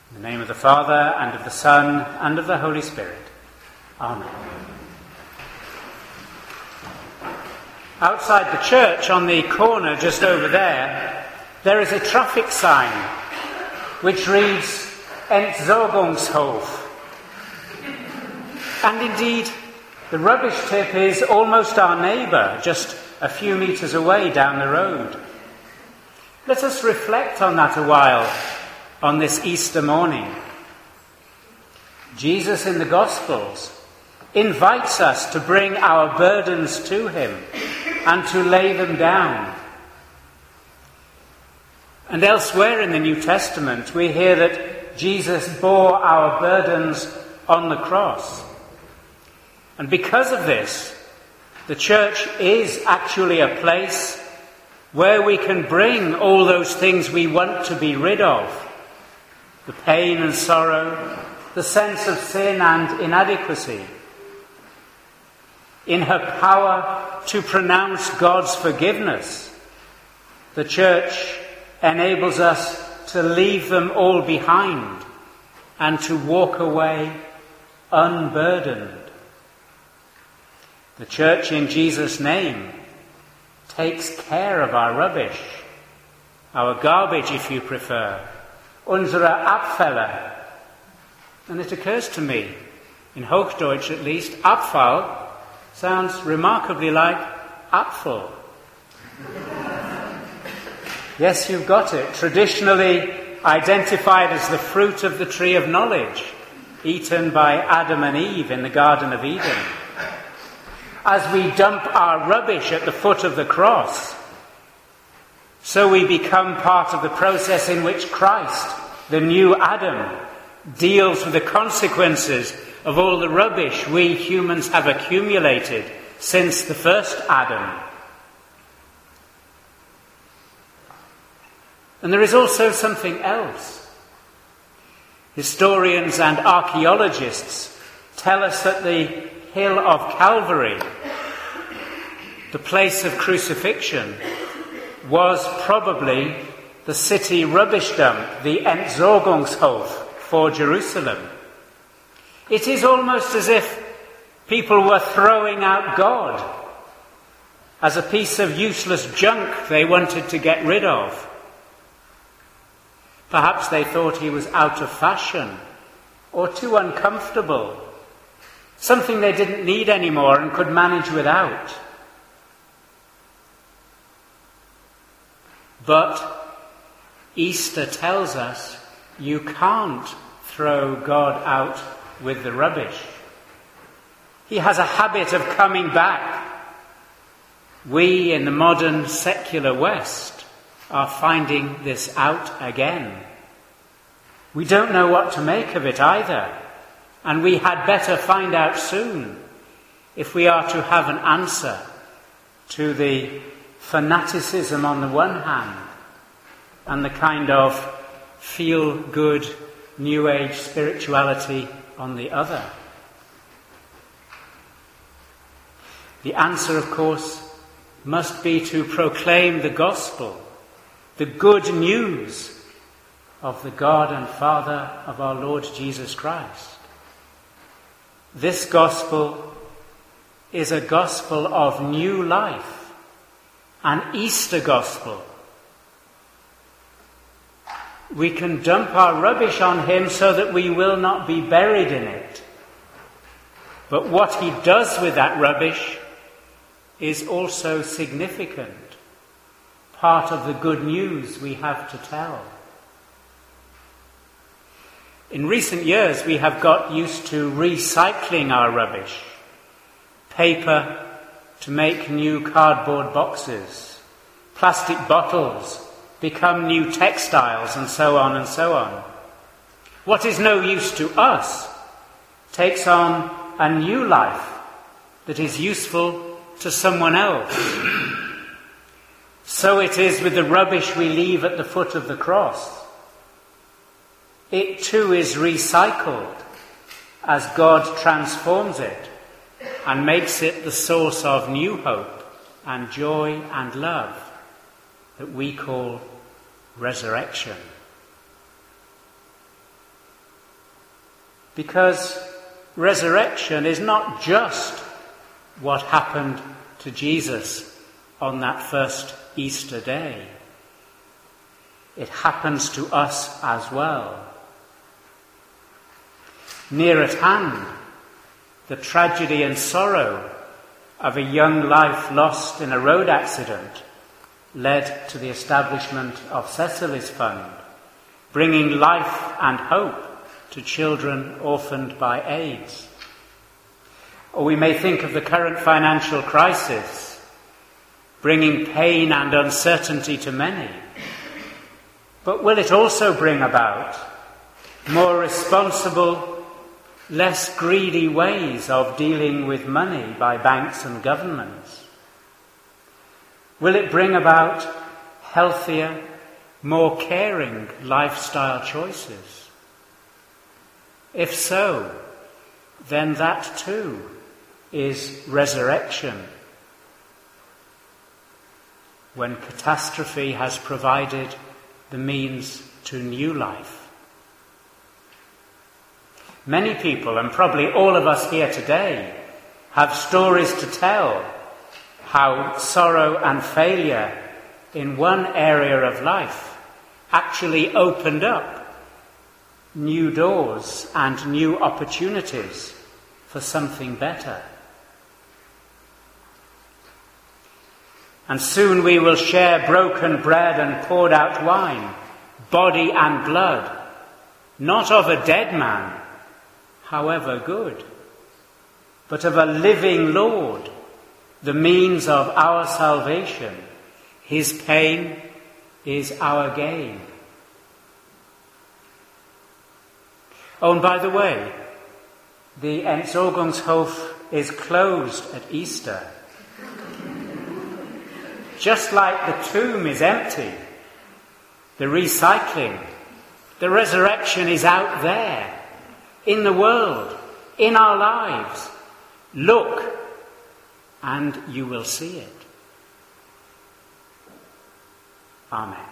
In the name of the Father, and of the Son, and of the Holy Spirit. Amen. Outside the church, on the corner just over there is a traffic sign which reads Entsorgungshof. And indeed, the rubbish tip is almost our neighbour, just a few metres away down the road. Let us reflect on that a while on this Easter morning. Jesus in the Gospels invites us to bring our burdens to him and to lay them down. And elsewhere in the New Testament we hear that Jesus bore our burdens on the cross. And because of this, the church is actually a place where we can bring all those things we want to be rid of. The pain and sorrow, the sense of sin and inadequacy. In her power to pronounce God's forgiveness, the church enables us to leave them all behind and to walk away unburdened. The church in Jesus' name takes care of our rubbish, our garbage if you prefer, unsere Abfälle. And it occurs to me, in Hochdeutsch at least, Abfall sounds remarkably like Apfel. Yes, you've got it. Traditionally identified as the fruit of the tree of knowledge, eaten by Adam and Eve in the Garden of Eden. As we dump our rubbish at the foot of the cross, so we become part of the process in which Christ, the new Adam, deals with the consequences of all the rubbish we humans have accumulated since the first Adam. And there is also something else. Historians and archaeologists tell us that the hill of Calvary, the place of crucifixion, was probably the city rubbish dump, the Entsorgungshof for Jerusalem. It is almost as if people were throwing out God as a piece of useless junk they wanted to get rid of. Perhaps they thought he was out of fashion or too uncomfortable, something they didn't need anymore and could manage without. But Easter tells us you can't throw God out with the rubbish. He has a habit of coming back. We in the modern secular West are finding this out again. We don't know what to make of it either, and we had better find out soon if we are to have an answer to the fanaticism on the one hand and the kind of feel-good New Age spirituality on the other. The answer, of course, must be to proclaim the gospel, the good news of the God and Father of our Lord Jesus Christ. This gospel is a gospel of new life, an Easter gospel. We can dump our rubbish on him so that we will not be buried in it. But what he does with that rubbish is also significant, part of the good news we have to tell. In recent years, we have got used to recycling our rubbish. Paper to make new cardboard boxes, plastic bottles become new textiles, and so on and so on. What is no use to us takes on a new life that is useful to someone else. So it is with the rubbish we leave at the foot of the cross. It too is recycled as God transforms it and makes it the source of new hope and joy and love that we call resurrection. because resurrection is not just what happened to Jesus on that first Easter day. It happens to us as well. Near at hand, the tragedy and sorrow of a young life lost in a road accident led to the establishment of Cecily's Fund, bringing life and hope to children orphaned by AIDS. Or we may think of the current financial crisis, bringing pain and uncertainty to many. But will it also bring about more responsible, less greedy ways of dealing with money by banks and governments? Will it bring about healthier, more caring lifestyle choices? If so, then that too is resurrection, when catastrophe has provided the means to new life. Many people, and probably all of us here today, have stories to tell how sorrow and failure in one area of life actually opened up new doors and new opportunities for something better. And soon we will share broken bread and poured out wine, body and blood, not of a dead man, however good, but of a living Lord, the means of our salvation. His pain is our gain. Oh, and by the way, the Entsorgungshof is closed at Easter. Just like the tomb is empty, the recycling, the resurrection is out there, in the world, in our lives. Look, and you will see it. Amen.